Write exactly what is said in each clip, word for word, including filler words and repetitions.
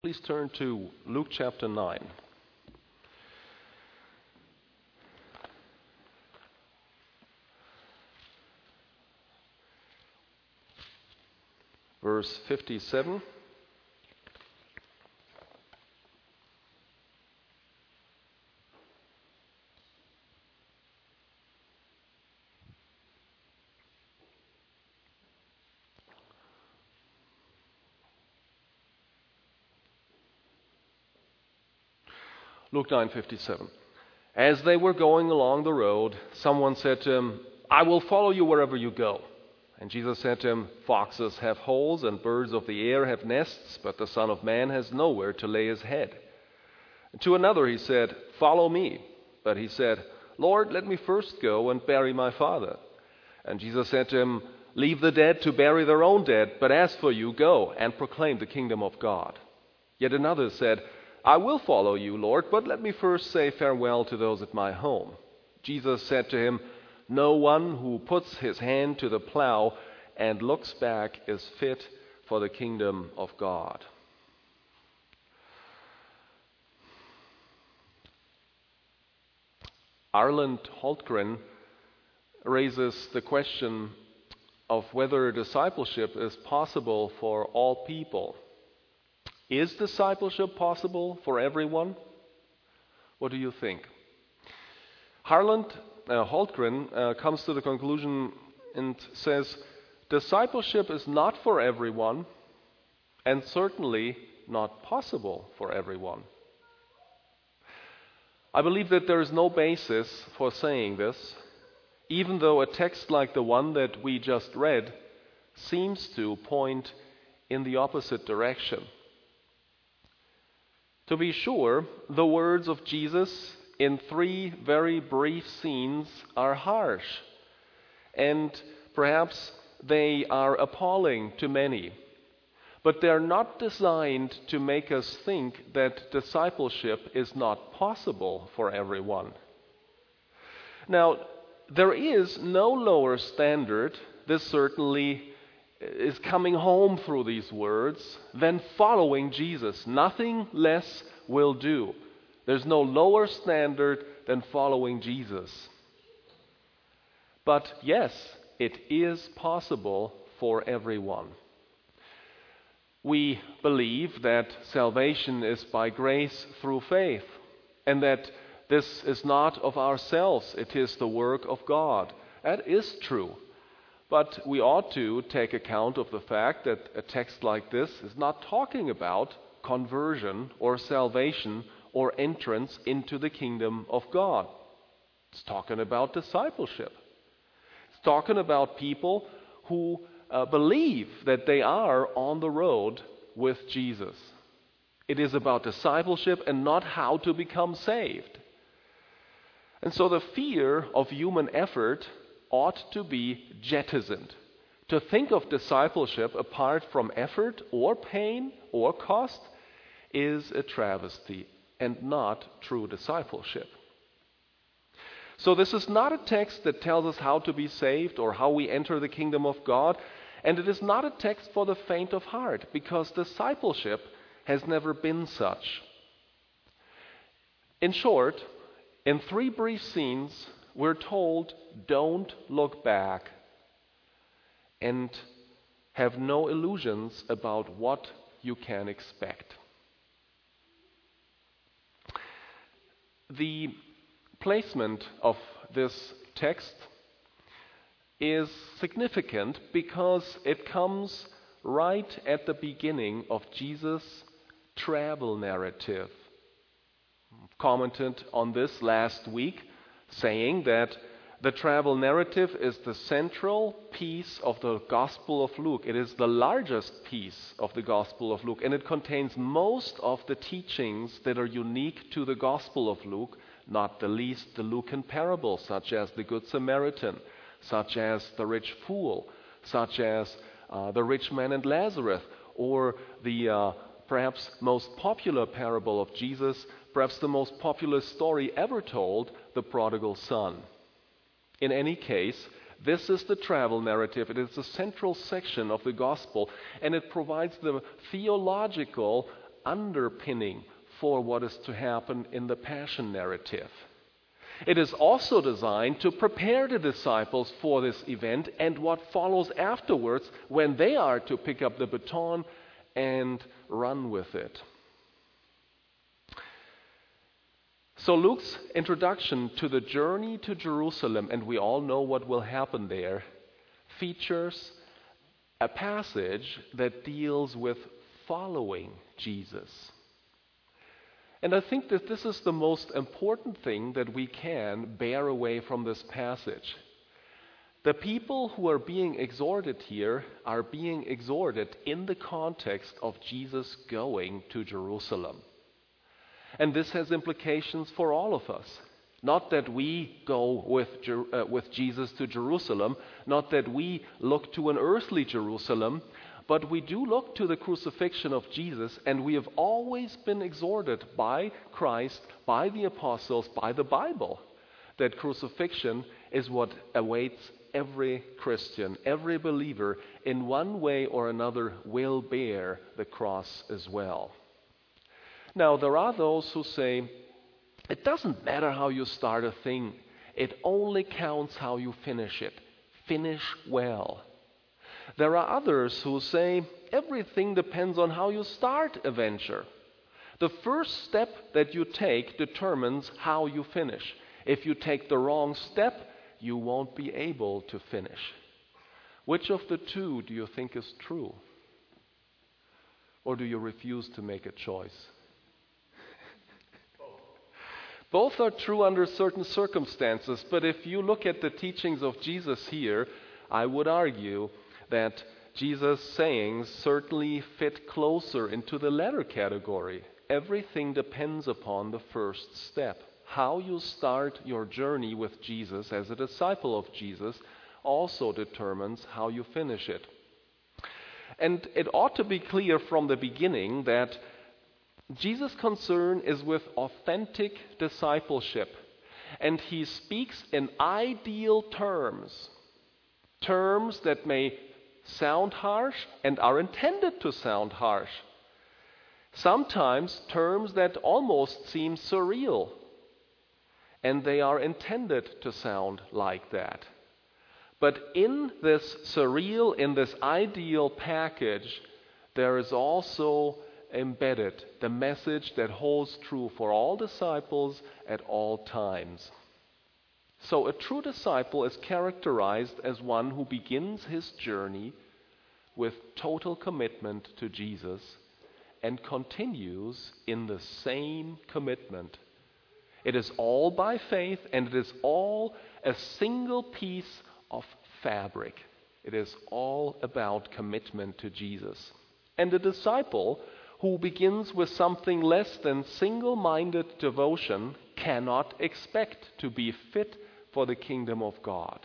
Please turn to Luke chapter nine. Verse fifty-seven. Luke nine fifty-seven. As they were going along the road, someone said to him, "I will follow you wherever you go." And Jesus said to him, "Foxes have holes and birds of the air have nests, but the Son of Man has nowhere to lay his head." And to another he said, "Follow me." But he said, "Lord, let me first go and bury my father." And Jesus said to him, "Leave the dead to bury their own dead, but as for you, go and proclaim the kingdom of God." Yet another said, "I will follow you, Lord, but let me first say farewell to those at my home." Jesus said to him, "No one who puts his hand to the plow and looks back is fit for the kingdom of God." Arland Holtgren raises the question of whether discipleship is possible for all people. Is discipleship possible for everyone? What do you think? Harland uh, Holtgren uh, comes to the conclusion and says, discipleship is not for everyone and certainly not possible for everyone. I believe that there is no basis for saying this, even though a text like the one that we just read seems to point in the opposite direction. To be sure, the words of Jesus in three very brief scenes are harsh, and perhaps they are appalling to many. But they're not designed to make us think that discipleship is not possible for everyone. Now, there is no lower standard, this certainly is coming home through these words, than following Jesus. Nothing less will do. There's no lower standard than following Jesus. But yes, it is possible for everyone. We believe that salvation is by grace through faith, and that this is not of ourselves, it is the work of God. That is true. But we ought to take account of the fact that a text like this is not talking about conversion or salvation or entrance into the kingdom of God. It's talking about discipleship. It's talking about people who uh, believe that they are on the road with Jesus. It is about discipleship and not how to become saved. And so the fear of human effort ought to be jettisoned. To think of discipleship apart from effort or pain or cost is a travesty and not true discipleship. So this is not a text that tells us how to be saved or how we enter the kingdom of God, and it is not a text for the faint of heart, because discipleship has never been such. In short, in three brief scenes, we're told, don't look back and have no illusions about what you can expect. The placement of this text is significant because it comes right at the beginning of Jesus' travel narrative. I've commented on this last week, saying that the travel narrative is the central piece of the Gospel of Luke. It is the largest piece of the Gospel of Luke, and it contains most of the teachings that are unique to the Gospel of Luke, not the least the Lucan parables, such as the Good Samaritan, such as the rich fool, such as uh, the rich man and Lazarus, or the uh, perhaps most popular parable of Jesus, perhaps the most popular story ever told, the prodigal son. In any case, this is the travel narrative. It is the central section of the gospel, and it provides the theological underpinning for what is to happen in the Passion narrative. It is also designed to prepare the disciples for this event and what follows afterwards when they are to pick up the baton and run with it. So Luke's introduction to the journey to Jerusalem, and we all know what will happen there, features a passage that deals with following Jesus. And I think that this is the most important thing that we can bear away from this passage. The people who are being exhorted here are being exhorted in the context of Jesus going to Jerusalem. And this has implications for all of us. Not that we go with, uh, with Jesus to Jerusalem, not that we look to an earthly Jerusalem, but we do look to the crucifixion of Jesus, and we have always been exhorted by Christ, by the apostles, by the Bible, that crucifixion is what awaits every Christian. Every believer, in one way or another, will bear the cross as well. Now, there are those who say, it doesn't matter how you start a thing. It only counts how you finish it. Finish well. There are others who say everything depends on how you start a venture. The first step that you take determines how you finish. If you take the wrong step, you won't be able to finish. Which of the two do you think is true? Or do you refuse to make a choice? Both are true under certain circumstances, but if you look at the teachings of Jesus here, I would argue that Jesus' sayings certainly fit closer into the latter category. Everything depends upon the first step. How you start your journey with Jesus as a disciple of Jesus also determines how you finish it. And it ought to be clear from the beginning that Jesus' concern is with authentic discipleship, and he speaks in ideal terms, terms that may sound harsh and are intended to sound harsh. Sometimes terms that almost seem surreal, and they are intended to sound like that. But in this surreal, in this ideal package, there is also embedded the message that holds true for all disciples at all times. So a true disciple is characterized as one who begins his journey with total commitment to Jesus and continues in the same commitment. It is all by faith, and it is all a single piece of fabric. It is all about commitment to Jesus. And the disciple who begins with something less than single-minded devotion cannot expect to be fit for the kingdom of God.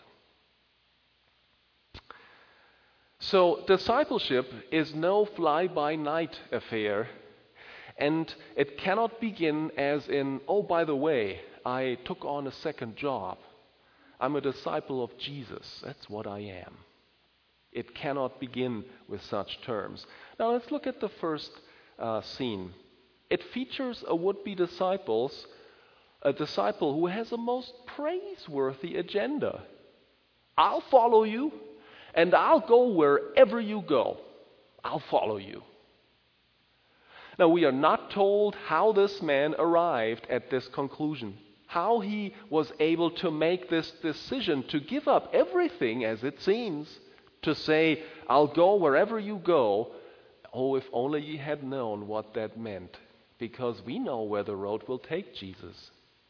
So discipleship is no fly-by-night affair, and it cannot begin as in, oh, by the way, I took on a second job. I'm a disciple of Jesus. That's what I am. It cannot begin with such terms. Now let's look at the first uh, scene. It features a would-be disciples, a disciple who has a most praiseworthy agenda. I'll follow you, and I'll go wherever you go. I'll follow you. Now, we are not told how this man arrived at this conclusion, how he was able to make this decision to give up everything, as it seems, to say, I'll go wherever you go. Oh, if only he had known what that meant, because we know where the road will take Jesus.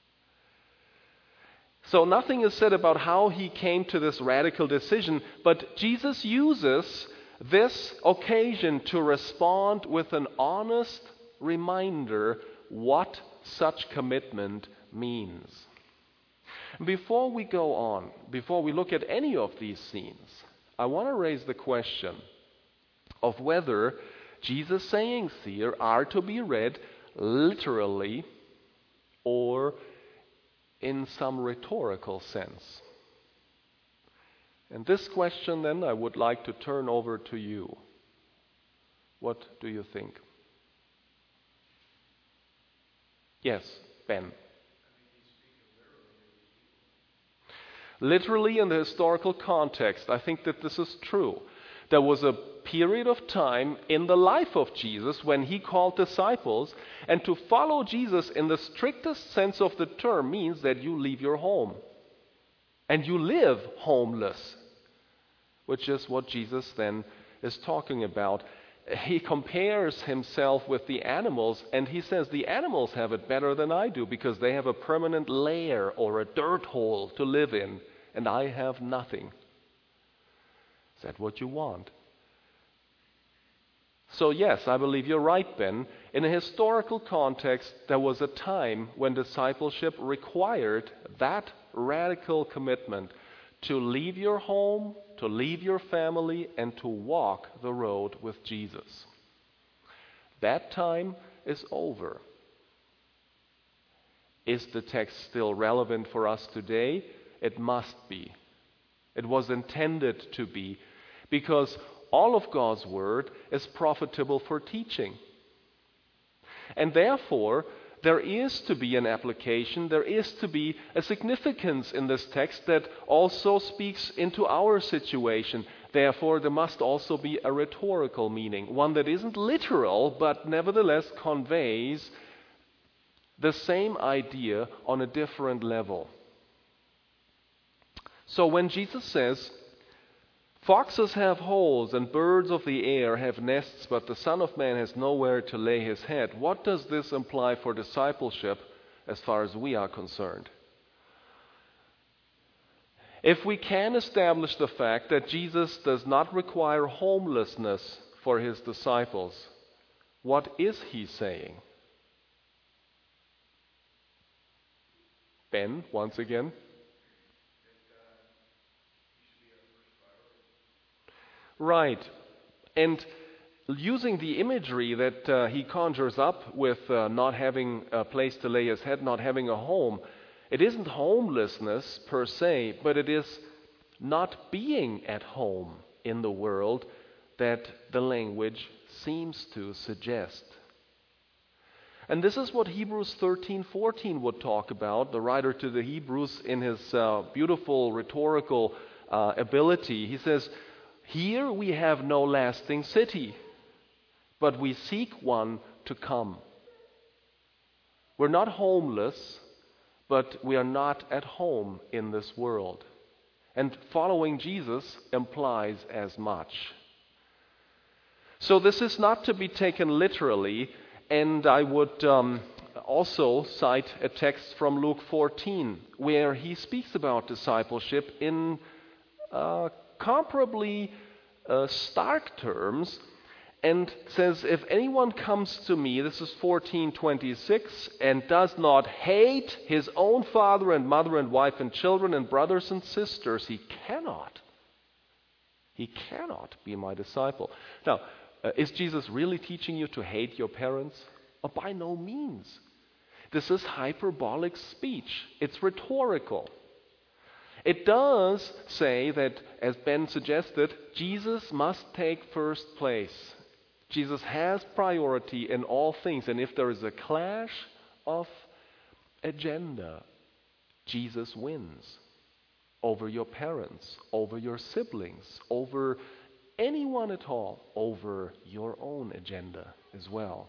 So nothing is said about how he came to this radical decision, but Jesus uses this occasion to respond with an honest reminder what such commitment means. Before we go on, before we look at any of these scenes, I want to raise the question of whether Jesus' sayings here are to be read literally or in some rhetorical sense. And this question, then, I would like to turn over to you. What do you think? Yes, Ben. Literally, in the historical context, I think that this is true. There was a period of time in the life of Jesus when he called disciples, and to follow Jesus in the strictest sense of the term means that you leave your home and you live homeless, which is what Jesus then is talking about. He compares himself with the animals, and he says the animals have it better than I do because they have a permanent lair or a dirt hole to live in, and I have nothing. Is that what you want? So yes, I believe you're right, Ben. In a historical context, there was a time when discipleship required that radical commitment to leave your home, to leave your family, and to walk the road with Jesus. That time is over. Is the text still relevant for us today? It must be. It was intended to be, because all of God's Word is profitable for teaching. And therefore, there is to be an application, there is to be a significance in this text that also speaks into our situation. Therefore, there must also be a rhetorical meaning, one that isn't literal, but nevertheless conveys the same idea on a different level. So when Jesus says, "Foxes have holes and birds of the air have nests, but the Son of Man has nowhere to lay his head," what does this imply for discipleship as far as we are concerned? If we can establish the fact that Jesus does not require homelessness for his disciples, what is he saying? Ben, once again. Right. And using the imagery that uh, he conjures up with uh, not having a place to lay his head, not having a home, it isn't homelessness per se, but it is not being at home in the world that the language seems to suggest. And this is what Hebrews thirteen fourteen would talk about. The writer to the Hebrews, in his uh, beautiful rhetorical uh, ability, he says, "Here we have no lasting city, but we seek one to come." We're not homeless, but we are not at home in this world. And following Jesus implies as much. So this is not to be taken literally, and I would um, also cite a text from Luke fourteen, where he speaks about discipleship in uh, comparably uh, stark terms, and says, "If anyone comes to me," this is fourteen twenty-six, "and does not hate his own father and mother and wife and children and brothers and sisters, he cannot, he cannot be my disciple." Now, uh, is Jesus really teaching you to hate your parents? Oh, by no means. This is hyperbolic speech. It's rhetorical. It does say that, as Ben suggested, Jesus must take first place. Jesus has priority in all things, and if there is a clash of agenda, Jesus wins over your parents, over your siblings, over anyone at all, over your own agenda as well.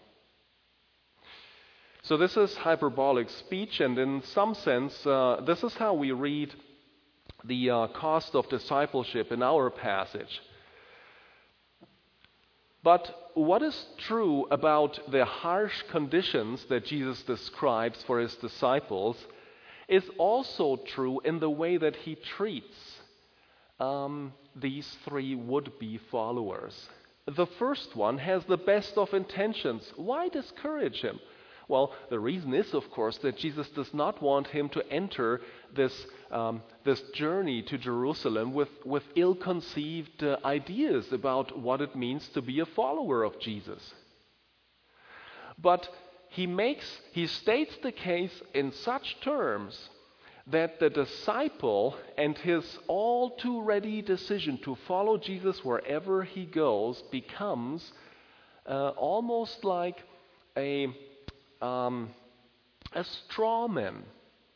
So this is hyperbolic speech, and in some sense, uh, this is how we read the uh, cost of discipleship in our passage. But what is true about the harsh conditions that Jesus describes for his disciples is also true in the way that he treats um, these three would-be followers. The first one has the best of intentions. Why discourage him? Well, the reason is, of course, that Jesus does not want him to enter this um, this journey to Jerusalem with, with ill-conceived uh, ideas about what it means to be a follower of Jesus. But he makes he states the case in such terms that the disciple and his all too ready decision to follow Jesus wherever he goes becomes uh, almost like a Um, a straw man.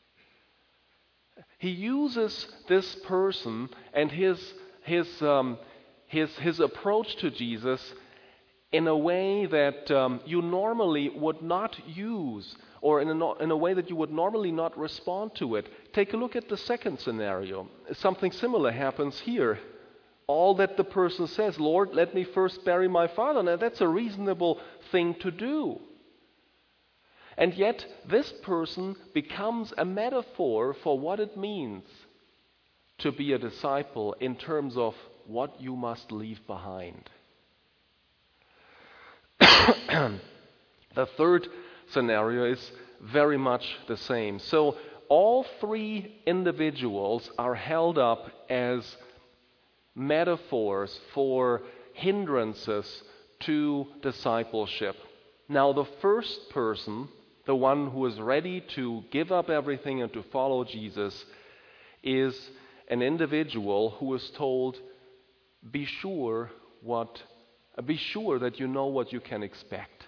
He uses this person and his his um, his his approach to Jesus in a way that um, you normally would not use, or in a, no- in a way that you would normally not respond to it. Take a look at the second scenario. Something similar happens here. All that the person says, Lord, let me first bury my father. Now that's a reasonable thing to do. And yet this person becomes a metaphor for what it means to be a disciple in terms of what you must leave behind. The third scenario is very much the same. So all three individuals are held up as metaphors for hindrances to discipleship. Now, the first person, the one who is ready to give up everything and to follow Jesus, is an individual who is told, be sure what be sure that you know what you can expect.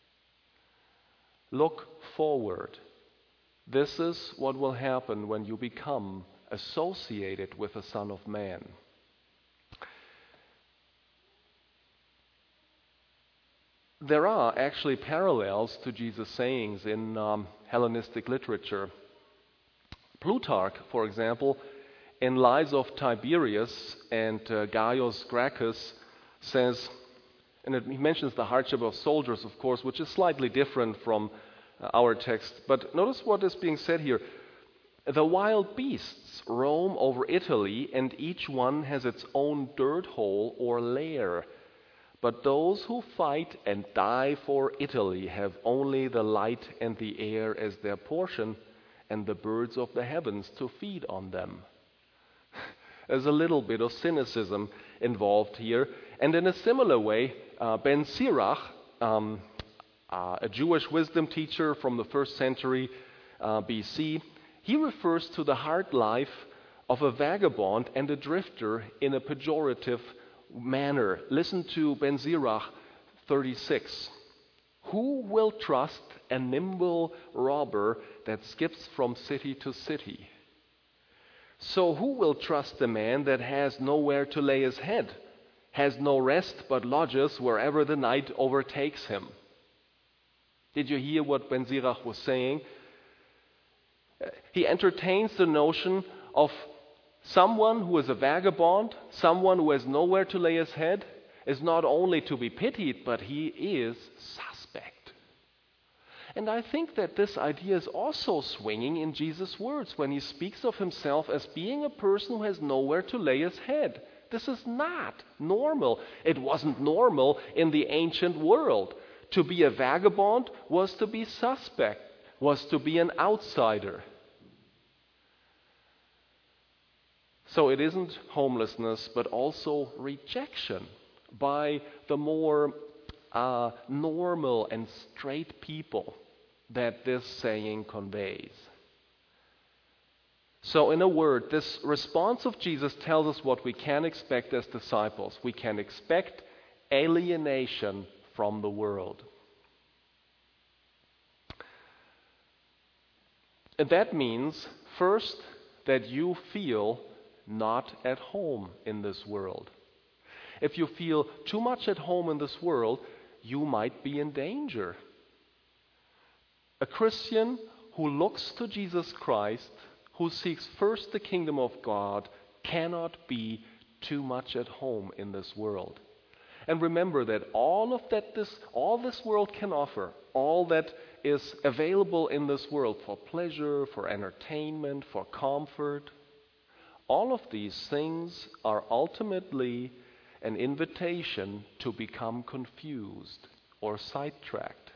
Look forward. This is what will happen when you become associated with the Son of Man. There are actually parallels to Jesus' sayings in um, Hellenistic literature. Plutarch, for example, in Lives of Tiberius and uh, Gaius Gracchus, says, and it, he mentions the hardship of soldiers, of course, which is slightly different from uh, our text. But notice what is being said here. The wild beasts roam over Italy, and each one has its own dirt hole or lair. But those who fight and die for Italy have only the light and the air as their portion, and the birds of the heavens to feed on them. There's a little bit of cynicism involved here. And in a similar way, uh, Ben Sirach, um, uh, a Jewish wisdom teacher from the first century uh, B C, he refers to the hard life of a vagabond and a drifter in a pejorative manner. Listen to Ben Sirach thirty-six. Who will trust a nimble robber that skips from city to city? So who will trust a man that has nowhere to lay his head, has no rest but lodges wherever the night overtakes him? Did you hear what Ben Sirach was saying? He entertains the notion of someone who is a vagabond, someone who has nowhere to lay his head, is not only to be pitied, but he is suspect. And I think that this idea is also swinging in Jesus' words when he speaks of himself as being a person who has nowhere to lay his head. This is not normal. It wasn't normal in the ancient world. To be a vagabond was to be suspect, was to be an outsider. So it isn't homelessness, but also rejection by the more uh, normal and straight people that this saying conveys. So in a word, this response of Jesus tells us what we can expect as disciples. We can expect alienation from the world. And that means, first, that you feel not at home in this world. If you feel too much at home in this world, you might be in danger. A Christian who looks to Jesus Christ, who seeks first the kingdom of God, cannot be too much at home in this world. And remember that all of that this all this world can offer, all that is available in this world for pleasure, for entertainment, for comfort, all of these things are ultimately an invitation to become confused or sidetracked.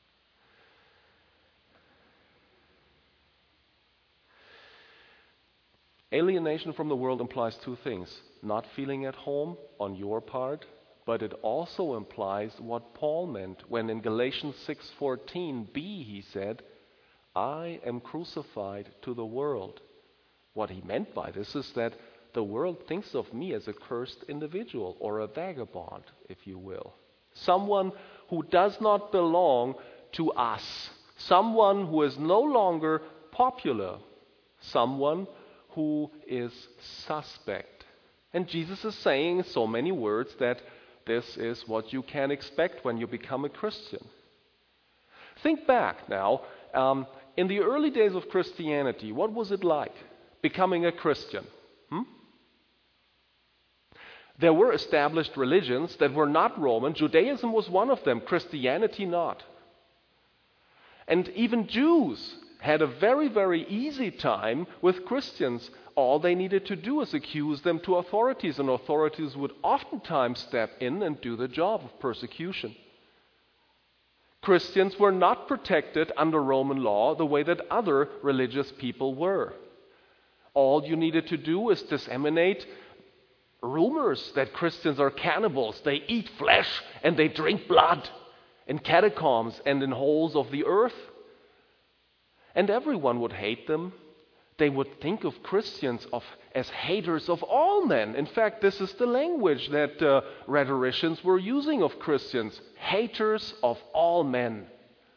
Alienation from the world implies two things: not feeling at home on your part, but it also implies what Paul meant when in Galatians six fourteen b he said, I am crucified to the world. What he meant by this is that the world thinks of me as a cursed individual, or a vagabond, if you will. Someone who does not belong to us, someone who is no longer popular, someone who is suspect. And Jesus is saying in so many words that this is what you can expect when you become a Christian. Think back now. Um, in the early days of Christianity, what was it like becoming a Christian? Hmm? There were established religions that were not Roman. Judaism was one of them, Christianity not. And even Jews had a very, very easy time with Christians. All they needed to do is accuse them to authorities, and authorities would oftentimes step in and do the job of persecution. Christians were not protected under Roman law the way that other religious people were. All you needed to do is disseminate rumors that Christians are cannibals. They eat flesh and they drink blood in catacombs and in holes of the earth. And everyone would hate them. They would think of Christians of, as haters of all men. In fact, this is the language that uh, rhetoricians were using of Christians. Haters of all men.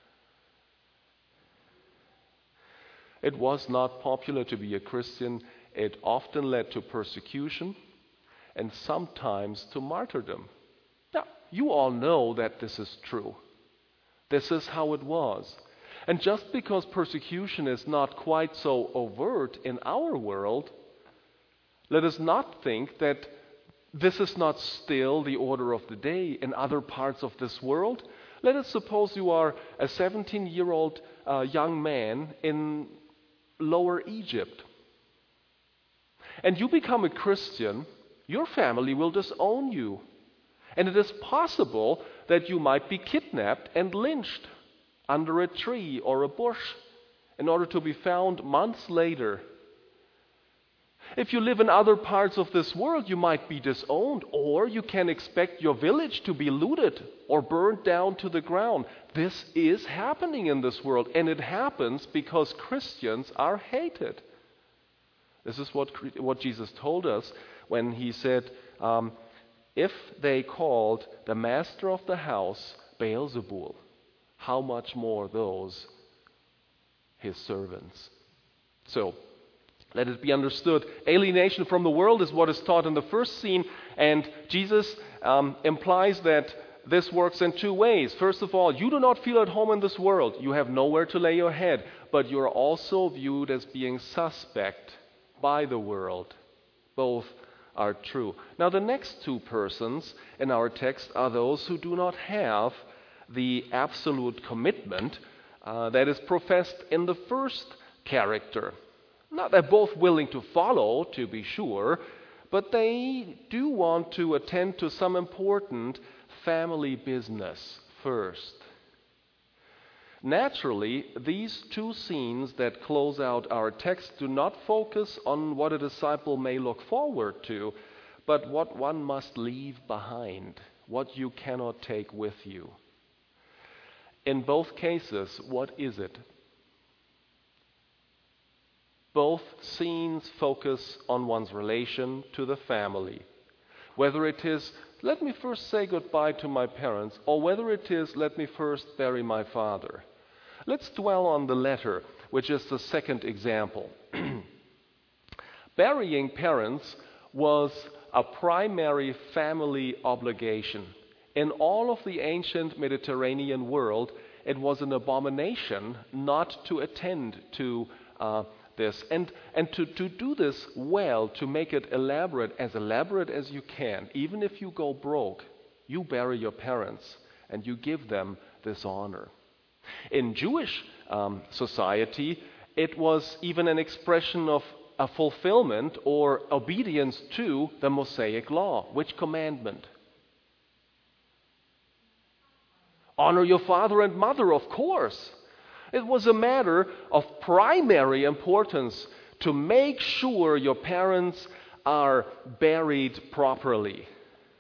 It was not popular to be a Christian. It often led to persecution and sometimes to martyrdom. Now, you all know that this is true. This is how it was. And just because persecution is not quite so overt in our world, let us not think that this is not still the order of the day in other parts of this world. Let us suppose you are a seventeen-year-old uh, young man in Lower Egypt. And you become a Christian, your family will disown you. And it is possible that you might be kidnapped and lynched under a tree or a bush in order to be found months later. If you live in other parts of this world, you might be disowned, or you can expect your village to be looted or burned down to the ground. This is happening in this world, and it happens because Christians are hated. This is what, what Jesus told us when he said, um, if they called the master of the house Beelzebul, how much more those, his servants. So, let it be understood, alienation from the world is what is taught in the first scene, and Jesus um, implies that this works in two ways. First of all, you do not feel at home in this world. You have nowhere to lay your head, but you are also viewed as being suspect by the world. Both are true. Now, the next two persons in our text are those who do not have the absolute commitment uh, that is professed in the first character. Now, they're both willing to follow, to be sure, but they do want to attend to some important family business first. Naturally, these two scenes that close out our text do not focus on what a disciple may look forward to, but what one must leave behind, what you cannot take with you. In both cases, what is it? Both scenes focus on one's relation to the family. Whether it is, let me first say goodbye to my parents, or whether it is, let me first bury my father. Let's dwell on the latter, which is the second example. Burying parents was a primary family obligation. In all of the ancient Mediterranean world, it was an abomination not to attend to uh, this. And, and to, to do this well, to make it elaborate, as elaborate as you can, even if you go broke, you bury your parents and you give them this honor. In Jewish um, society, it was even an expression of a fulfillment or obedience to the Mosaic law. Which commandment? Honor your father and mother, of course. It was a matter of primary importance to make sure your parents are buried properly.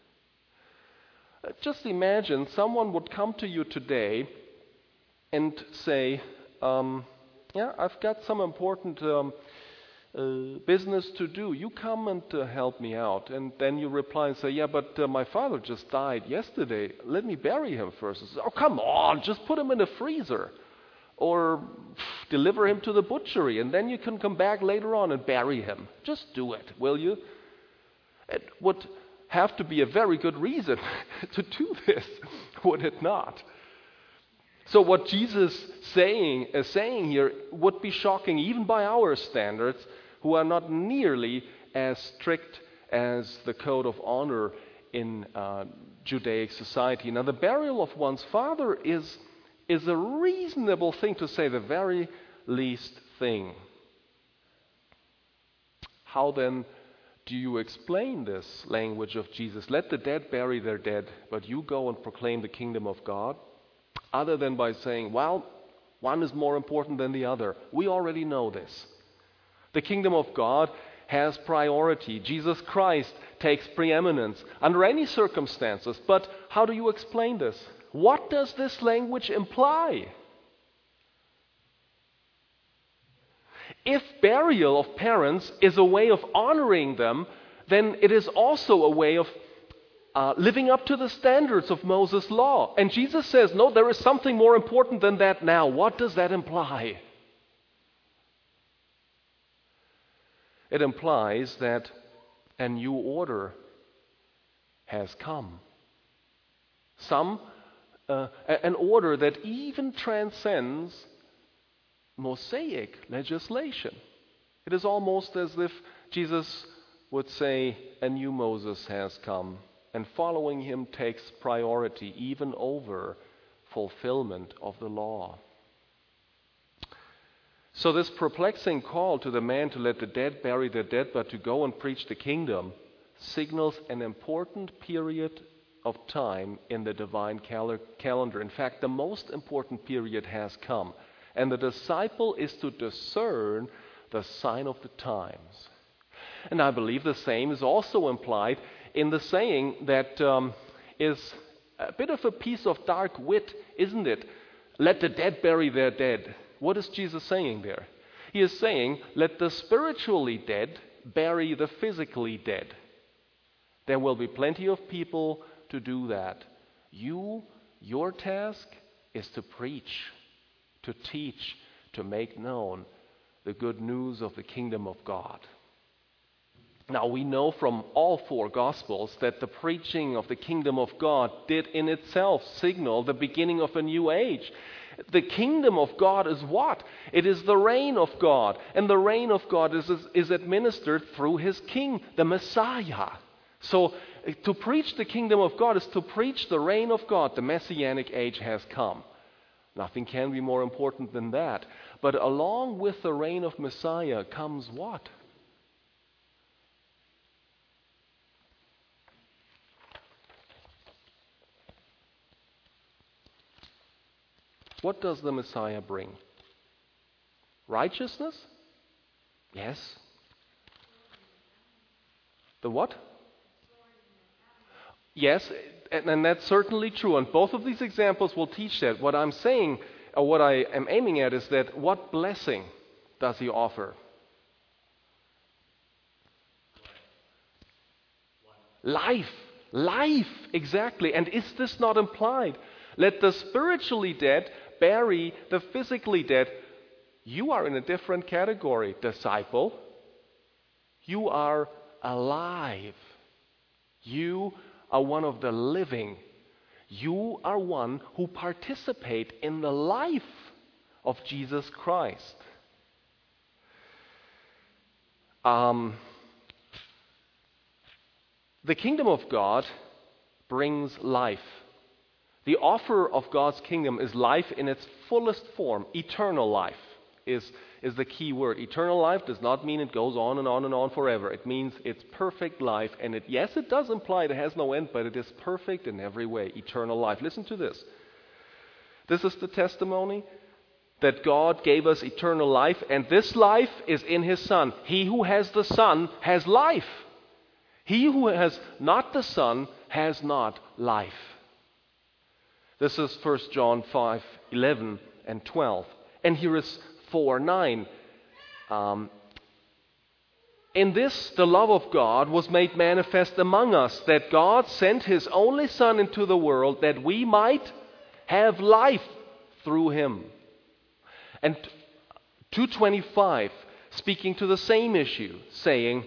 Just imagine someone would come to you today and say, um, yeah, I've got some important um, uh, business to do. You come and uh, help me out. And then you reply and say, yeah, but uh, my father just died yesterday. Let me bury him first. Say, oh, come on, just put him in the freezer. or pff, deliver him to the butchery, and then you can come back later on and bury him. Just do it, will you? It would have to be a very good reason to do this, would it not? So what Jesus saying, is saying here would be shocking even by our standards, who are not nearly as strict as the code of honor in uh, Judaic society. Now, the burial of one's father is, is a reasonable thing, to say the very least thing. How then do you explain this language of Jesus? Let the dead bury their dead, but you go and proclaim the kingdom of God? Other than by saying, well, one is more important than the other. We already know this. The kingdom of God has priority. Jesus Christ takes preeminence under any circumstances. But how do you explain this? What does this language imply? If burial of parents is a way of honoring them, then it is also a way of uh, living up to the standards of Moses' law. And Jesus says, no, there is something more important than that now. What does that imply? It implies that a new order has come. Some, uh, an order that even transcends Mosaic legislation. It is almost as if Jesus would say, a new Moses has come, and following him takes priority even over fulfillment of the law. So this perplexing call to the man to let the dead bury their dead, but to go and preach the kingdom, signals an important period of time in the divine cal- calendar. In fact, the most important period has come. And the disciple is to discern the sign of the times. And I believe the same is also implied in the saying that um, is a bit of a piece of dark wit, isn't it? Let the dead bury their dead. What is Jesus saying there? He is saying, let the spiritually dead bury the physically dead. There will be plenty of people to do that. You, your task is to preach, to teach, to make known the good news of the kingdom of God. Now, we know from all four Gospels that the preaching of the kingdom of God did in itself signal the beginning of a new age. The kingdom of God is what? It is the reign of God. And the reign of God is, is, is administered through his king, the Messiah. So to preach the kingdom of God is to preach the reign of God. The Messianic age has come. Nothing can be more important than that. But along with the reign of Messiah comes what? What does the Messiah bring? Righteousness? Yes. The what? Yes, and, and that's certainly true. And both of these examples will teach that. What I'm saying, or what I am aiming at, is that what blessing does he offer? Life. Life, exactly. And is this not implied? Let the spiritually dead bury the physically dead. You are in a different category, disciple. You are alive. You are one of the living. You are one who participate in the life of Jesus Christ. Um, the kingdom of God brings life. The offer of God's kingdom is life in its fullest form. Eternal life is, is the key word. Eternal life does not mean it goes on and on and on forever. It means it's perfect life. And it, yes, it does imply it has no end, but it is perfect in every way. Eternal life. Listen to this. This is the testimony that God gave us eternal life, and this life is in his Son. He who has the Son has life. He who has not the Son has not life. This is First John five, eleven and twelve. And here is four, nine. Um, in this, the love of God was made manifest among us, that God sent his only Son into the world that we might have life through him. And two twenty-five, speaking to the same issue, saying,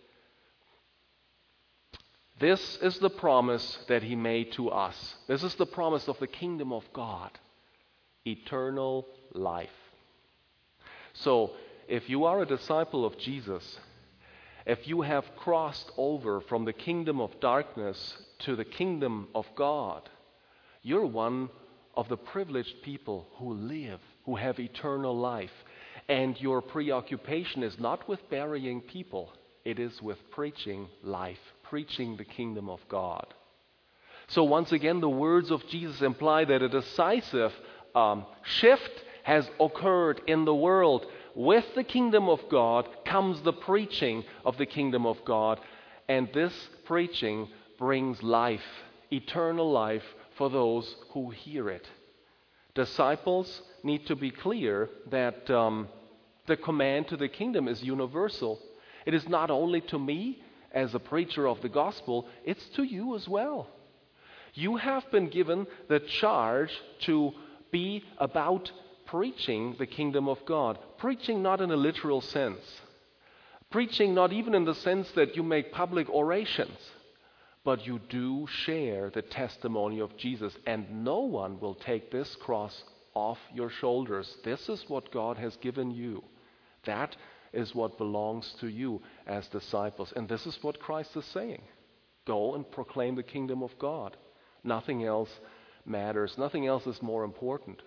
this is the promise that he made to us. This is the promise of the kingdom of God, eternal life. So, if you are a disciple of Jesus, if you have crossed over from the kingdom of darkness to the kingdom of God, you're one of the privileged people who live, who have eternal life. And your preoccupation is not with burying people, it is with preaching life, preaching the kingdom of God. So once again, the words of Jesus imply that a decisive um, shift has occurred in the world. With the kingdom of God comes the preaching of the kingdom of God, and this preaching brings life, eternal life for those who hear it. Disciples need to be clear that um, the command to the kingdom is universal. It is not only to me as a preacher of the gospel, it's to you as well. You have been given the charge to be about preaching the kingdom of God. Preaching not in a literal sense. Preaching not even in the sense that you make public orations, but you do share the testimony of Jesus, and no one will take this cross off your shoulders. This is what God has given you. That is what belongs to you as disciples. And this is what Christ is saying. Go and proclaim the kingdom of God. Nothing else matters. Nothing else is more important.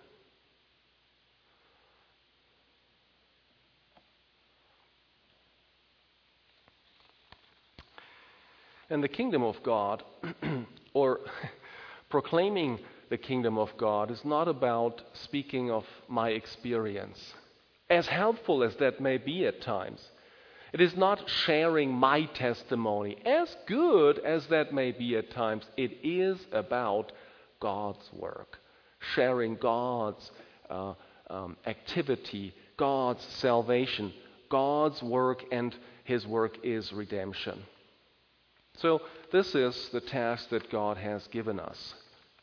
And the kingdom of God, or proclaiming the kingdom of God, is not about speaking of my experience, as helpful as that may be at times. It is not sharing my testimony, as good as that may be at times. It is about God's work, sharing God's uh, um, activity, God's salvation, God's work, and His work is redemption. So this is the task that God has given us.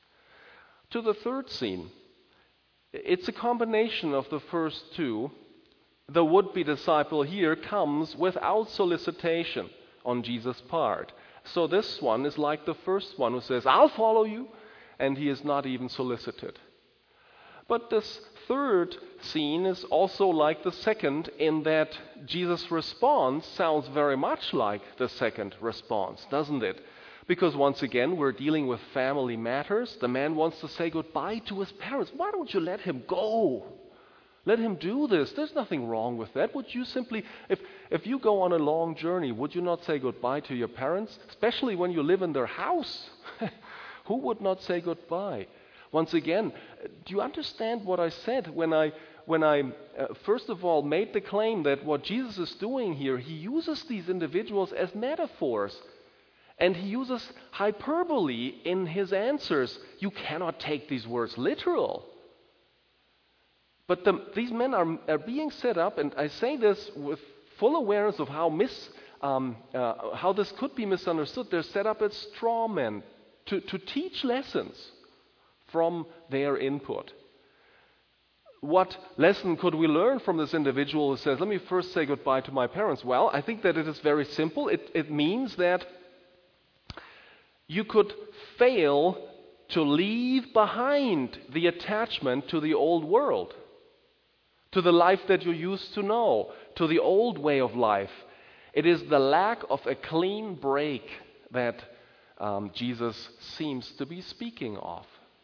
To the third scene, it's a combination of the first two. The would-be disciple here comes without solicitation on Jesus' part. So this one is like the first one who says, I'll follow you, and he is not even solicited. But this third scene is also like the second in that Jesus' response sounds very much like the second response, doesn't it? Because once again, we're dealing with family matters. The man wants to say goodbye to his parents. Why don't you let him go? Let him do this. There's nothing wrong with that. Would you simply, if, if you go on a long journey, would you not say goodbye to your parents? Especially when you live in their house. Who would not say goodbye? Once again, do you understand what I said when I, when I uh, first of all made the claim that what Jesus is doing here, he uses these individuals as metaphors. And he uses hyperbole in his answers. You cannot take these words literal. But the, these men are, are being set up, and I say this with full awareness of how, mis, um, uh, how this could be misunderstood. They're set up as straw men to, to teach lessons from their input. What lesson could we learn from this individual who says, let me first say goodbye to my parents? Well, I think that it is very simple. It, it means that you could fail to leave behind the attachment to the old world, to the life that you used to know, to the old way of life. It is the lack of a clean break that um, Jesus seems to be speaking of.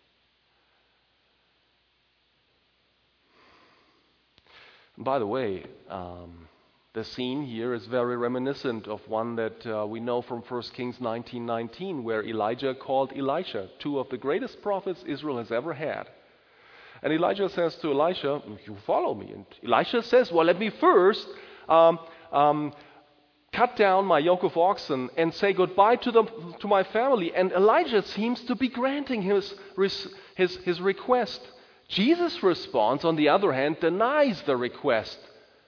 By the way, um, the scene here is very reminiscent of one that uh, we know from First Kings nineteen nineteen, where Elijah called Elisha, two of the greatest prophets Israel has ever had. And Elijah says to Elisha, you follow me. And Elisha says, well, let me first um, um, cut down my yoke of oxen and say goodbye to, them, to my family. And Elijah seems to be granting his, his, his request. Jesus' response, on the other hand, denies the request.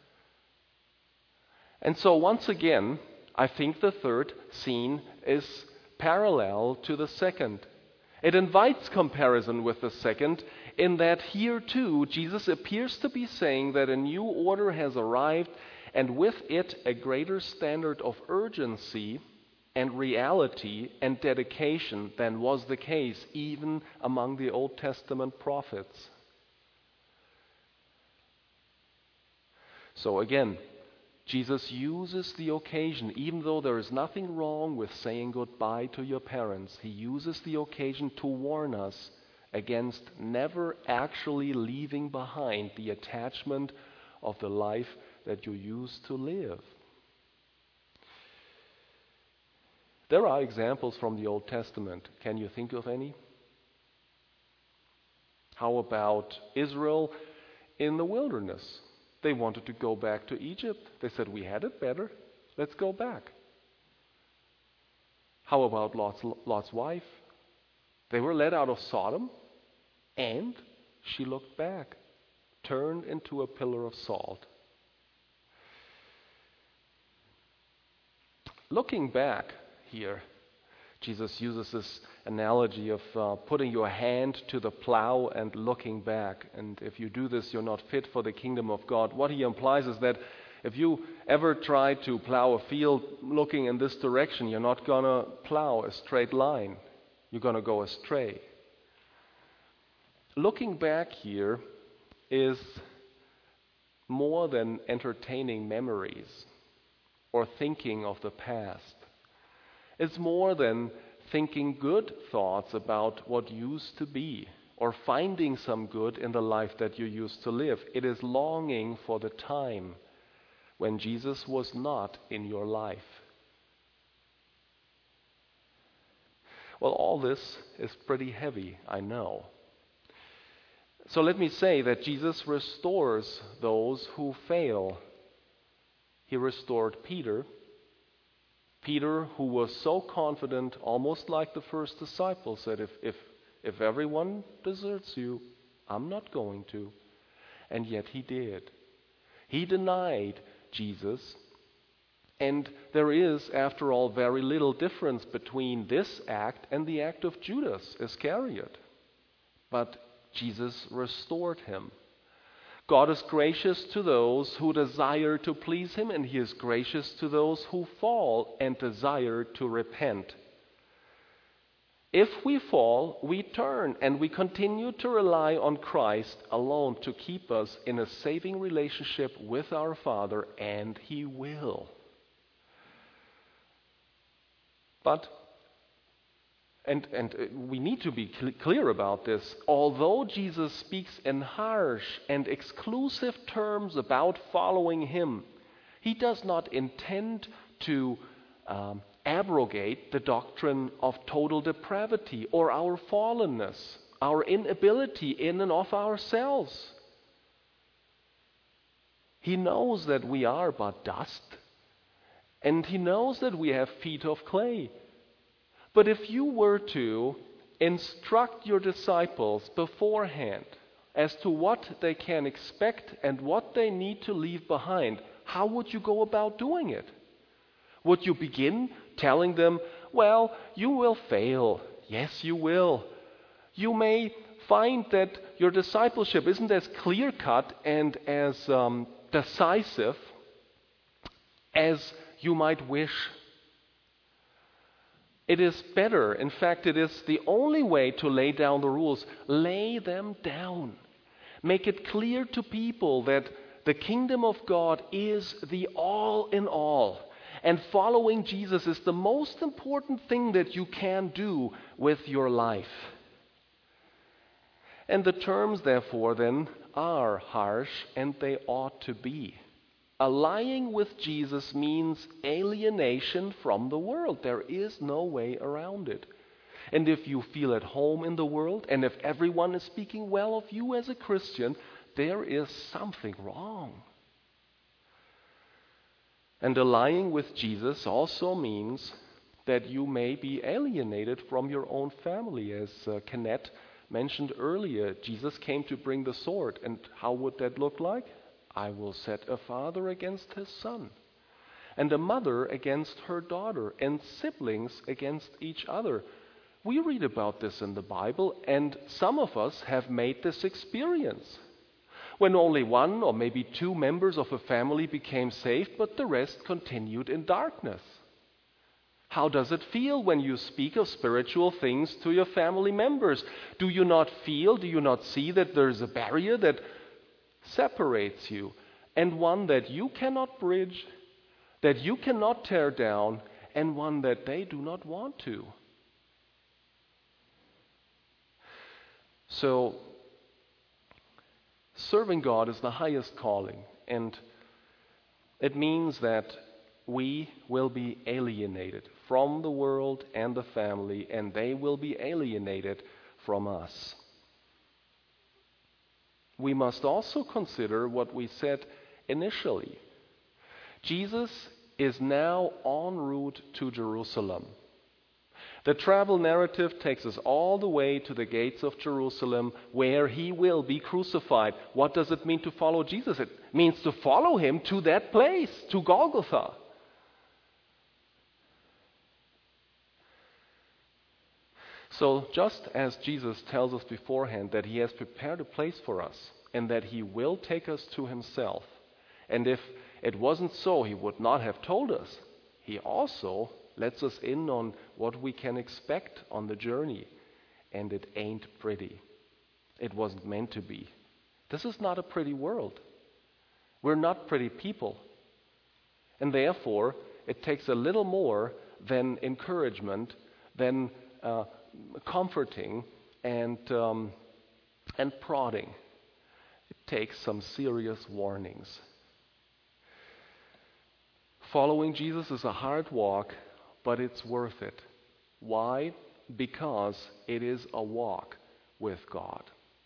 And so once again, I think the third scene is parallel to the second. It invites comparison with the second in that here too, Jesus appears to be saying that a new order has arrived, and with it a greater standard of urgency and reality and dedication than was the case even among the Old Testament prophets. So again, Jesus uses the occasion, even though there is nothing wrong with saying goodbye to your parents, he uses the occasion to warn us against never actually leaving behind the attachment of the life that you used to live. There are examples from the Old Testament. Can you think of any? How about Israel in the wilderness? They wanted to go back to Egypt. They said, we had it better. Let's go back. How about Lot's, Lot's wife? They were led out of Sodom, and she looked back, turned into a pillar of salt. Looking back here, Jesus uses this analogy of uh, putting your hand to the plow and looking back. And if you do this, you're not fit for the kingdom of God. What he implies is that if you ever try to plow a field looking in this direction, you're not going to plow a straight line. You're going to go astray. Looking back here is more than entertaining memories or thinking of the past. It's more than thinking good thoughts about what used to be or finding some good in the life that you used to live. It is longing for the time when Jesus was not in your life. Well, all this is pretty heavy, I know. So let me say that Jesus restores those who fail. He restored Peter. Peter, who was so confident, almost like the first disciples, said, if, if, if everyone deserts you, I'm not going to. And yet he did. He denied Jesus. And there is, after all, very little difference between this act and the act of Judas Iscariot. But Jesus restored him. God is gracious to those who desire to please him, and he is gracious to those who fall and desire to repent. If we fall, we turn, and we continue to rely on Christ alone to keep us in a saving relationship with our Father, and he will. But And, and we need to be cl- clear about this. Although Jesus speaks in harsh and exclusive terms about following him, he does not intend to um, abrogate the doctrine of total depravity or our fallenness, our inability in and of ourselves. He knows that we are but dust, and he knows that we have feet of clay. But if you were to instruct your disciples beforehand as to what they can expect and what they need to leave behind, how would you go about doing it? Would you begin telling them, well, you will fail. Yes, you will. You may find that your discipleship isn't as clear-cut and as um, decisive as you might wish. It is better, in fact, it is the only way to lay down the rules. Lay them down. Make it clear to people that the kingdom of God is the all in all. And following Jesus is the most important thing that you can do with your life. And the terms, therefore, then, are harsh, and they ought to be. Allying with Jesus means alienation from the world. There is no way around it. And if you feel at home in the world, and if everyone is speaking well of you as a Christian, there is something wrong. And allying with Jesus also means that you may be alienated from your own family. As uh, Kenneth mentioned earlier, Jesus came to bring the sword. And how would that look like? I will set a father against his son, and a mother against her daughter, and siblings against each other. We read about this in the Bible, and some of us have made this experience. When only one or maybe two members of a family became saved, but the rest continued in darkness. How does it feel when you speak of spiritual things to your family members? Do you not feel, do you not see that there's a barrier that separates you, and one that you cannot bridge, that you cannot tear down, and one that they do not want to? So, serving God is the highest calling, and it means that we will be alienated from the world and the family, and they will be alienated from us. We must also consider what we said initially. Jesus is now en route to Jerusalem. The travel narrative takes us all the way to the gates of Jerusalem, where he will be crucified. What does it mean to follow Jesus? It means to follow him to that place, to Golgotha. So just as Jesus tells us beforehand that he has prepared a place for us and that he will take us to himself, and if it wasn't so, he would not have told us, he also lets us in on what we can expect on the journey. And it ain't pretty. It wasn't meant to be. This is not a pretty world. We're not pretty people. And therefore, it takes a little more than encouragement, than uh, comforting and, um, and prodding. It takes some serious warnings. Following Jesus is a hard walk, but it's worth it. Why? Because it is a walk with God.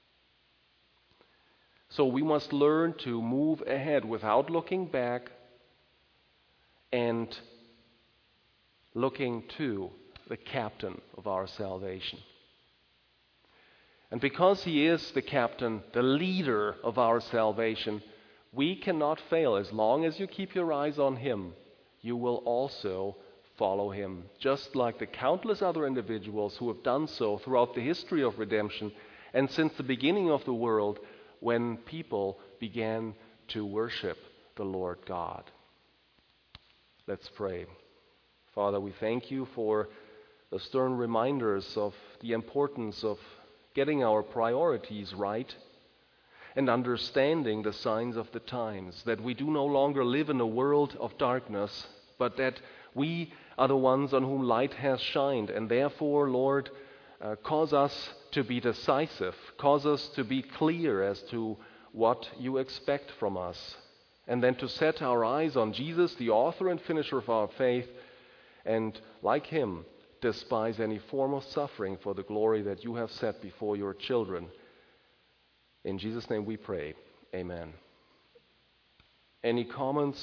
So we must learn to move ahead without looking back and looking to the captain of our salvation. And because he is the captain, the leader of our salvation, we cannot fail. As long as you keep your eyes on him, you will also follow him, just like the countless other individuals who have done so throughout the history of redemption and since the beginning of the world, when people began to worship the Lord God. Let's pray. Father, we thank you for the stern reminders of the importance of getting our priorities right and understanding the signs of the times, that we do no longer live in a world of darkness, but that we are the ones on whom light has shined, and therefore, Lord, uh, cause us to be decisive, cause us to be clear as to what you expect from us, and then to set our eyes on Jesus, the author and finisher of our faith, and like him, despise any form of suffering for the glory that you have set before your children. In Jesus' name we pray. Amen. Any comments